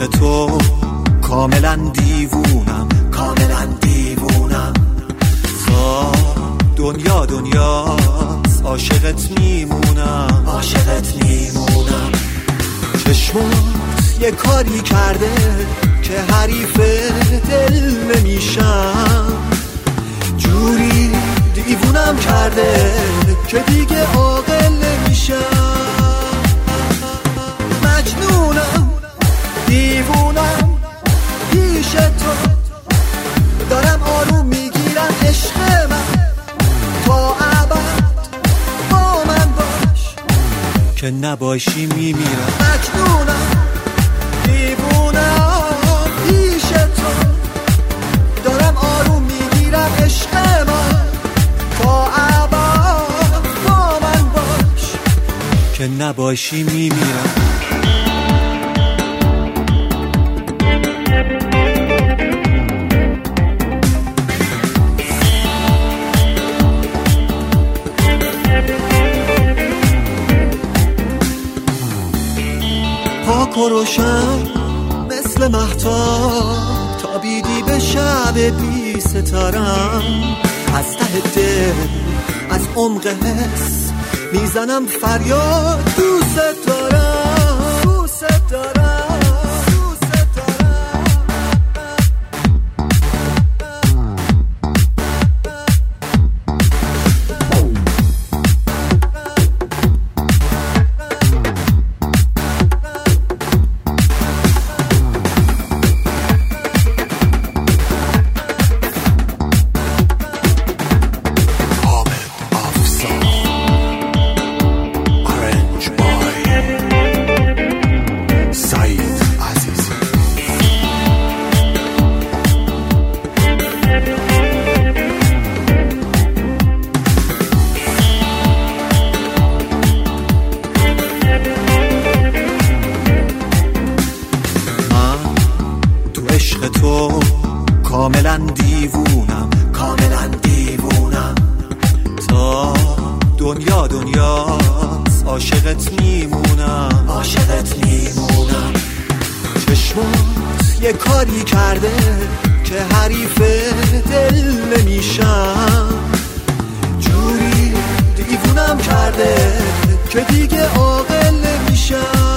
عشق تو کاملا دیوونم، کاملا دیوونم. دنیا دنیاست، عاشقت میمونم، عاشقت میمونم. چشمات یه کاری کرده که حریف دل نمیشم، جوری دیوونم کرده که دیگه عاقل نمیشم. مجنونم دیوونم پیش تو، دارم آروم میگیرم عشق من، تا ابد با من باش که نباشی میمیرم. مجنونم دیوونم پیش تو، دارم آروم میگیرم عشق من، تا ابد با من باش که نباشی میمیرم. پاک و روشن مثل مهتاب، تابیدی به شب بی ستارم. از ته دل از عمق حس میزنم فریاد، دوست دارم، دوست دارم. عشق تو کاملا دیوونم، کاملا دیوونم. تا دنیا دنیاست، عاشقت میمونم، عاشقت میمونم. چشمات یه کاری کرده که حریف دل نمیشم، جوری دیوونم کرده که دیگه عاقل نمیشم.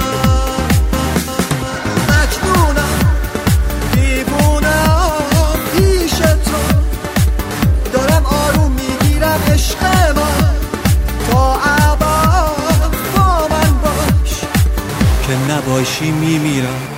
عشق من تا ابد با من باش که نباشی میمیرم.